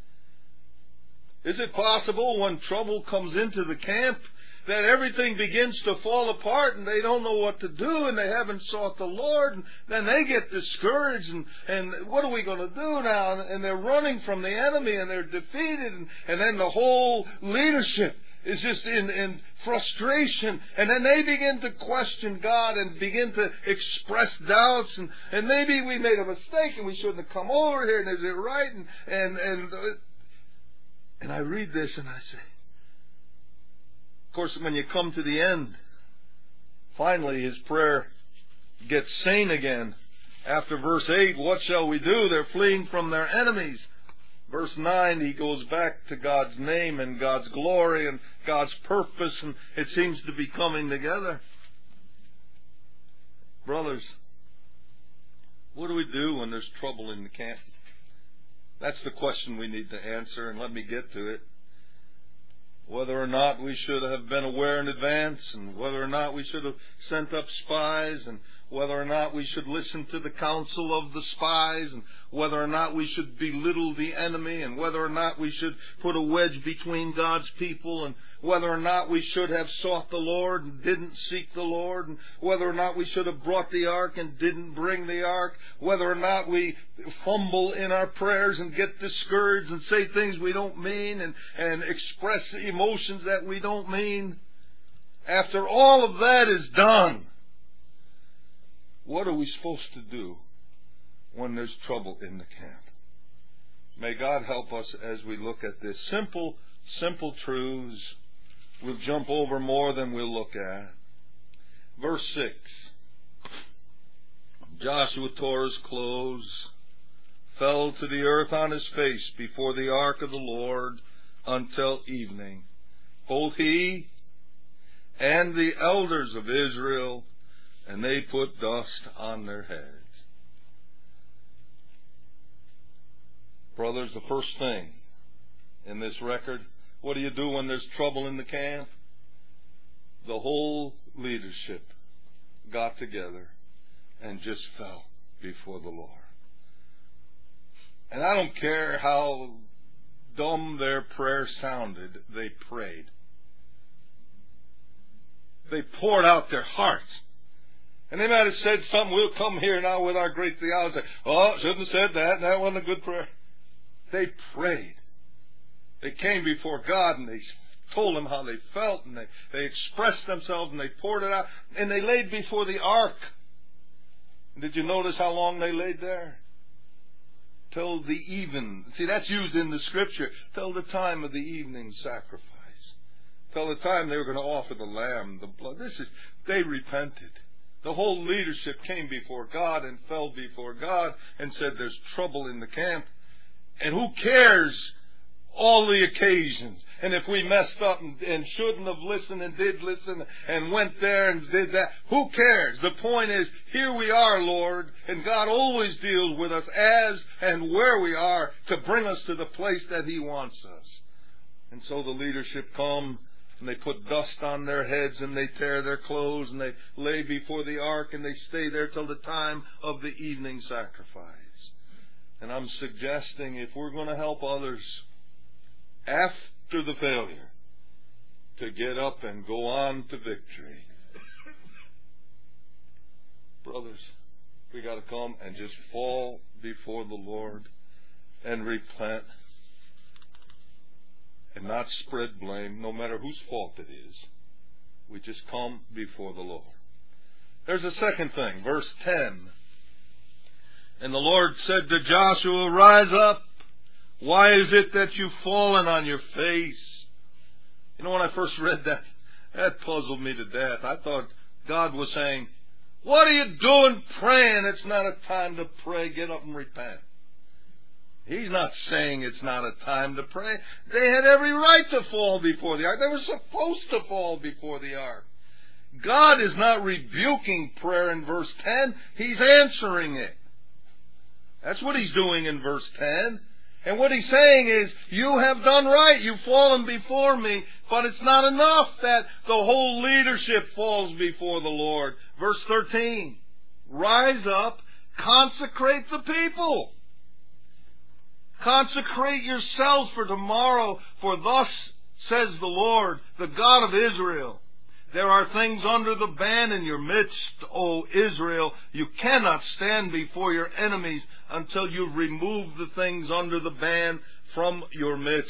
Is it possible when trouble comes into the camp that everything begins to fall apart and they don't know what to do and they haven't sought the Lord, and then they get discouraged and what are we going to do now? And they're running from the enemy and they're defeated, and then the whole leadership is just in frustration, and then they begin to question God and begin to express doubts, and maybe we made a mistake and we shouldn't have come over here, and is it right? And I read this and I say, of course, when you come to the end, finally his prayer gets sane again. After verse 8, what shall we do? They're fleeing from their enemies. Verse 9, he goes back to God's name and God's glory and God's purpose, and it seems to be coming together. Brothers, what do we do when there's trouble in the camp? That's the question we need to answer, and let me get to it. Whether or not we should have been aware in advance, and whether or not we should have sent up spies, and whether or not we should listen to the counsel of the spies, and whether or not we should belittle the enemy, and whether or not we should put a wedge between God's people, and whether or not we should have sought the Lord and didn't seek the Lord, and whether or not we should have brought the ark and didn't bring the ark, whether or not we fumble in our prayers and get discouraged and say things we don't mean and express emotions that we don't mean. After all of that is done, what are we supposed to do when there's trouble in the camp? May God help us as we look at this. Simple truths. We'll jump over more than we'll look at. Verse 6. Joshua tore his clothes, fell to the earth on his face before the ark of the Lord until evening. Both he and the elders of Israel, and they put dust on their heads. Brothers, the first thing in this record, what do you do when there's trouble in the camp? The whole leadership got together and just fell before the Lord. I don't care how dumb their prayer sounded, they prayed. They poured out their hearts. And they might have said something, we'll come here now with our great theology. Oh, shouldn't have said that, that wasn't a good prayer. They prayed. They came before God and they told Him how they felt, and they expressed themselves, and they poured it out, and they laid before the ark. Did you notice how long they laid there? Till the even. See, that's used in the Scripture. Till the time of the evening sacrifice. Till the time they were going to offer the lamb, the blood. They repented. The whole leadership came before God and fell before God and said, there's trouble in the camp. And who cares all the occasions? And if we messed up and shouldn't have listened and did listen and went there and did that, who cares? The point is, here we are, Lord, and God always deals with us as and where we are to bring us to the place that He wants us. And so the leadership come, and they put dust on their heads, and they tear their clothes, and they lay before the ark, and they stay there till the time of the evening sacrifice. And I'm suggesting, if we're going to help others after the failure, to get up and go on to victory. Brothers, we got to come and just fall before the Lord and repent and not spread blame, no matter whose fault it is. We just come before the Lord. There's a second thing, verse 10. And the Lord said to Joshua, rise up. Why is it that you've fallen on your face? You know, when I first read that puzzled me to death. I thought God was saying, what are you doing praying? It's not a time to pray. Get up and repent. He's not saying it's not a time to pray. They had every right to fall before the ark. They were supposed to fall before the ark. God is not rebuking prayer in verse 10. He's answering it. That's what He's doing in verse 10. And what He's saying is, you have done right. You've fallen before me. But it's not enough that the whole leadership falls before the Lord. Verse 13. Rise up, consecrate the people. Consecrate yourselves for tomorrow, for thus says the Lord, the God of Israel. There are things under the ban in your midst, O Israel. You cannot stand before your enemies until you've removed the things under the ban from your midst.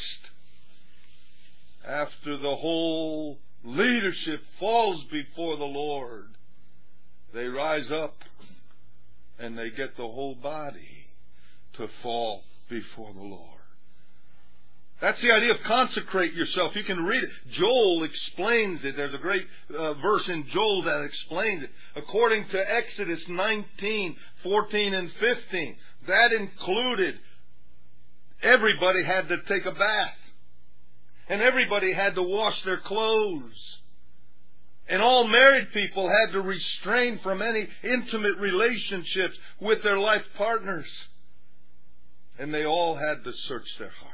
After the whole leadership falls before the Lord, they rise up and they get the whole body to fall before the Lord. That's the idea of consecrate yourself. You can read it. Joel explains it. There's a great verse in Joel that explains it. According to Exodus 19, 14, and 15, that included everybody had to take a bath. And everybody had to wash their clothes. And all married people had to restrain from any intimate relationships with their life partners. And they all had to search their hearts.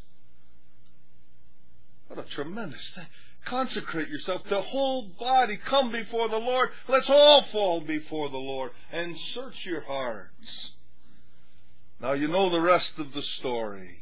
What a tremendous thing. Consecrate yourself. The whole body come before the Lord. Let's all fall before the Lord and search your hearts. Now you know the rest of the story.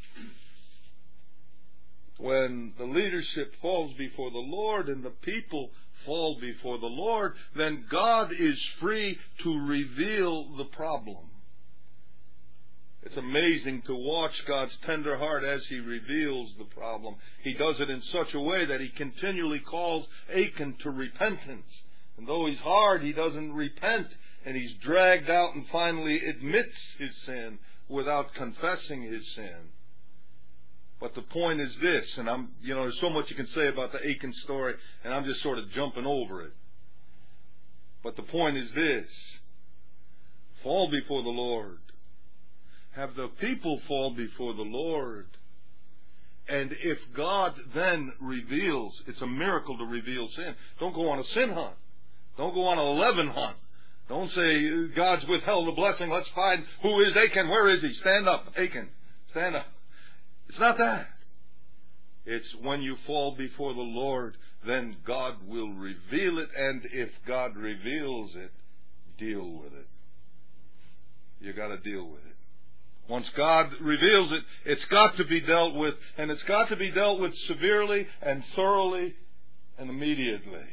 When the leadership falls before the Lord and the people fall before the Lord, then God is free to reveal the problem. It's amazing to watch God's tender heart as He reveals the problem. He does it in such a way that He continually calls Achan to repentance. And though he's hard, he doesn't repent. And he's dragged out and finally admits his sin without confessing his sin. But the point is this, and there's so much you can say about the Achan story, and I'm just sort of jumping over it. But the point is this: fall before the Lord. Have the people fall before the Lord. And if God then reveals, it's a miracle to reveal sin. Don't go on a sin hunt. Don't go on a 11 hunt. Don't say, God's withheld the blessing, let's find who is Achan, where is he? Stand up, Achan. Stand up. It's not that. It's when you fall before the Lord, then God will reveal it, and if God reveals it, deal with it. You got to deal with it. Once God reveals it, it's got to be dealt with, and it's got to be dealt with severely and thoroughly and immediately.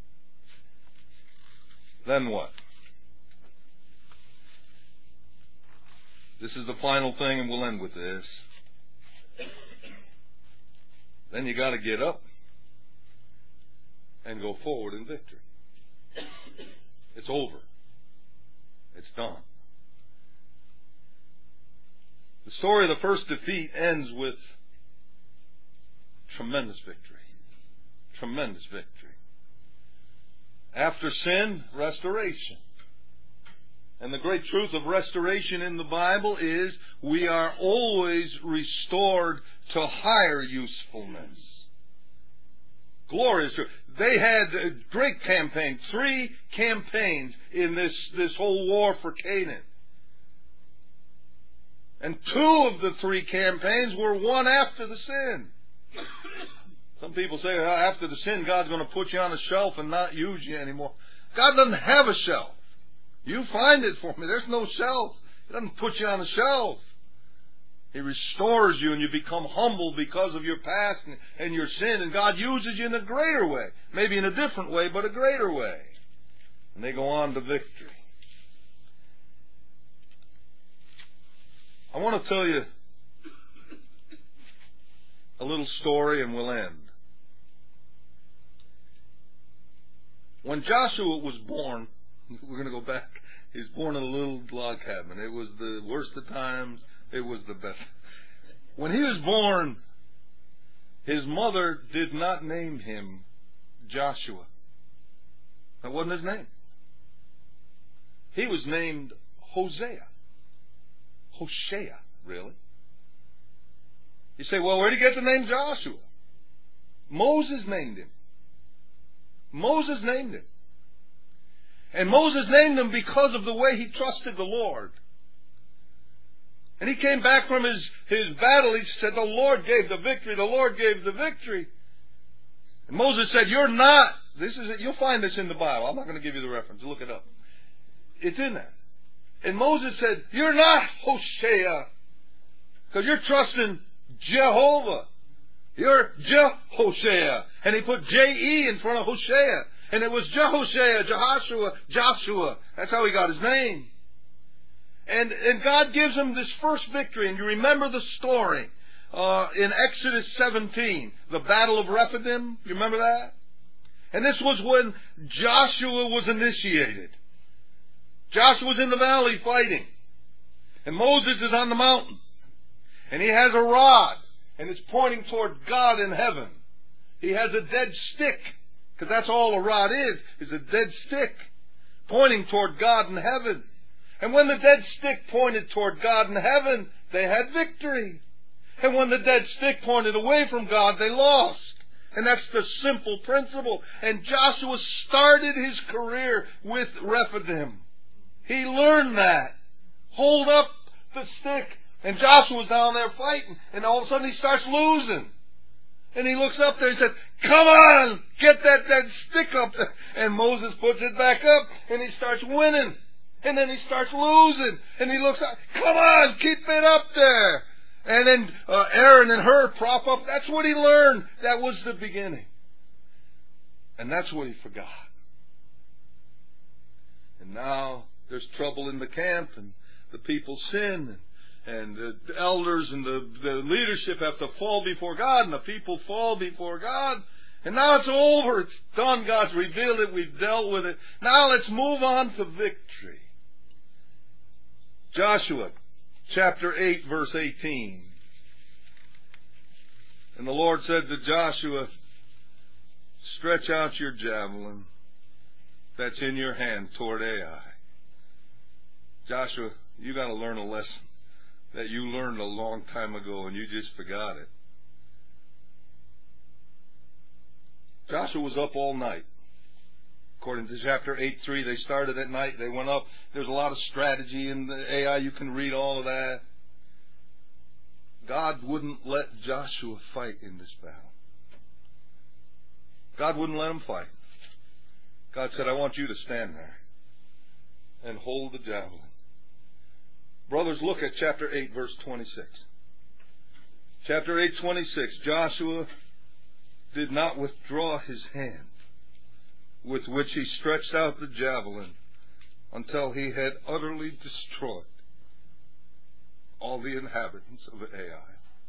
Then what? This is the final thing, and we'll end with this. Then you got to get up and go forward in victory. It's over. It's done. The story of the first defeat ends with tremendous victory. Tremendous victory. After sin, restoration. And the great truth of restoration in the Bible is we are always restored to higher usefulness. Glorious truth. They had a great campaign, 3 campaigns in this whole war for Canaan. And 2 of the 3 campaigns were won after the sin. Some people say after the sin, God's going to put you on a shelf and not use you anymore. God doesn't have a shelf. You find it for me. There's no shelf. He doesn't put you on a shelf. He restores you and you become humble because of your past and your sin, and God uses you in a greater way. Maybe in a different way, but a greater way. And they go on to victory. I want to tell you a little story and we'll end. When Joshua was born, we're going to go back. He was born in a little log cabin. It was the worst of times. It was the best. When he was born, his mother did not name him Joshua. That wasn't his name. He was named Hosea. Hoshea, really. You say, well, where did he get the name Joshua? Moses named him. Moses named him. And Moses named him because of the way he trusted the Lord. And he came back from his battle. He said, the Lord gave the victory. The Lord gave the victory. And Moses said, you're not. This is it. You'll find this in the Bible. I'm not going to give you the reference. Look it up. It's in there. And Moses said, you're not Hosea. Because you're trusting Jehovah. You're Jehoshea. And he put J-E in front of Hosea. And it was Jehoshea, Joshua. That's how he got his name. And God gives him this first victory. And you remember the story in Exodus 17, the Battle of Rephidim. You remember that? And this was when Joshua was initiated. Joshua's in the valley fighting. And Moses is on the mountain. And he has a rod. And it's pointing toward God in heaven. He has a dead stick. Because that's all a rod is a dead stick. Pointing toward God in heaven. And when the dead stick pointed toward God in heaven, they had victory. And when the dead stick pointed away from God, they lost. And that's the simple principle. And Joshua started his career with Rephidim. He learned that. Hold up the stick. And Joshua's down there fighting. And all of a sudden he starts losing. And he looks up there and says, come on, get that stick up there. And Moses puts it back up and he starts winning. And then he starts losing. And he looks up, come on, keep it up there. And then Aaron and Hur prop up. That's what he learned. That was the beginning. And that's what he forgot. And now there's trouble in the camp and the people sin. And the elders and the leadership have to fall before God, and the people fall before God. And now it's over. It's done. God's revealed it. We've dealt with it. Now let's move on to victory. Joshua, chapter 8, verse 18. And the Lord said to Joshua, stretch out your javelin that's in your hand toward Ai. Joshua, you got to learn a lesson that you learned a long time ago and you just forgot it. Joshua was up all night. According to chapter 8:3, they started at night, they went up. There's a lot of strategy in the Ai, you can read all of that. God wouldn't let Joshua fight in this battle. God wouldn't let him fight. God said, I want you to stand there and hold the javelin. Brothers, look at chapter 8, verse 26. Chapter 8, 26. Joshua did not withdraw his hand with which he stretched out the javelin until he had utterly destroyed all the inhabitants of Ai.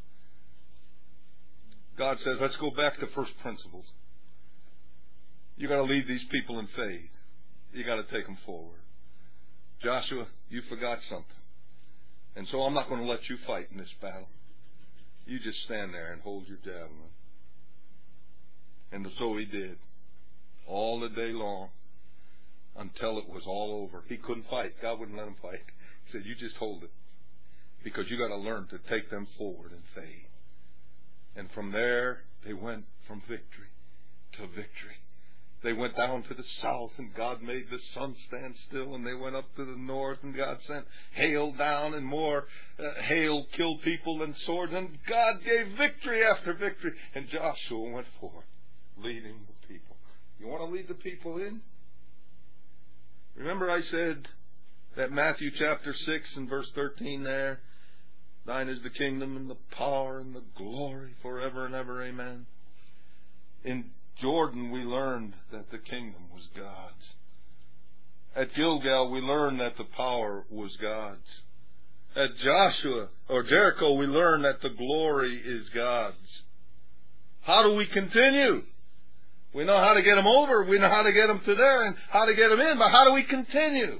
God says, let's go back to first principles. You got to lead these people in faith. You got to take them forward. Joshua, you forgot something. And so I'm not going to let you fight in this battle. You just stand there and hold your javelin. And so he did. All the day long. Until it was all over. He couldn't fight. God wouldn't let him fight. He said, you just hold it. Because you got to learn to take them forward in faith. And from there, they went from victory to victory. They went down to the south, and God made the sun stand still, and they went up to the north, and God sent hail down, and more hail killed people than swords, and God gave victory after victory. And Joshua went forth, leading the people. You want to lead the people in? Remember I said that Matthew chapter 6 and verse 13 there, thine is the kingdom and the power and the glory forever and ever, amen. In Jordan we learned that the kingdom was God's. At Gilgal we learned that the power was God's. At Jericho we learned that the glory is God's. How do we continue? We know how to get them over, we know how to get them to there and how to get them in, but how do we continue?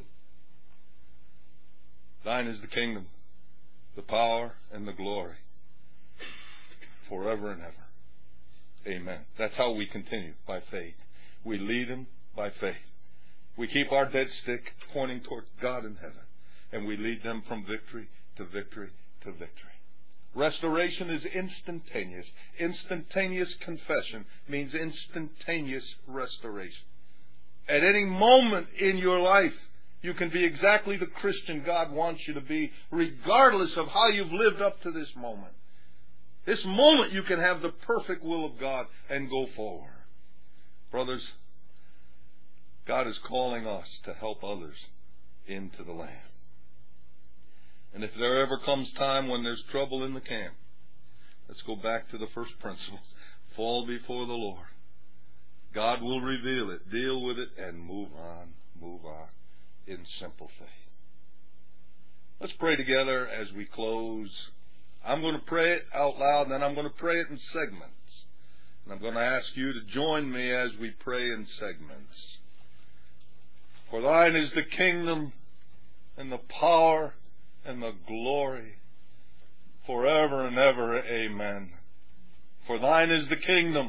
Thine is the kingdom, the power, and the glory forever and ever. Amen. That's how we continue, by faith. We lead them by faith. We keep our dead stick pointing towards God in heaven, and we lead them from victory to victory to victory. Restoration is instantaneous. Instantaneous confession means instantaneous restoration. At any moment in your life, you can be exactly the Christian God wants you to be, regardless of how you've lived up to this moment. This moment you can have the perfect will of God and go forward. Brothers, God is calling us to help others into the land. And if there ever comes time when there's trouble in the camp, let's go back to the first principle. Fall before the Lord. God will reveal it, deal with it, and move on in simple faith. Let's pray together as we close. I'm going to pray it out loud, and then I'm going to pray it in segments. And I'm going to ask you to join me as we pray in segments. For thine is the kingdom and the power and the glory forever and ever. Amen. For thine is the kingdom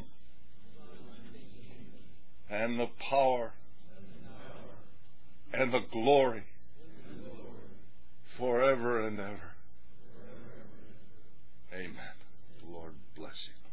and the power and the glory forever and ever. Amen. The Lord bless you.